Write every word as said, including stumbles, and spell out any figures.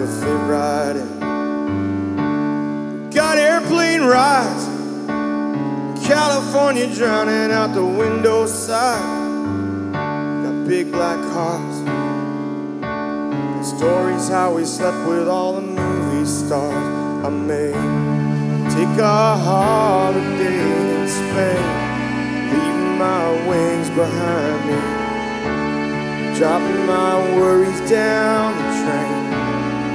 to fit right in. Got airplane rides, California drowning out the window side. Got big black cars, and stories how we slept with all the movie stars. I may take a holiday in Spain, leaving my wings behind me, dropping my worries down the train.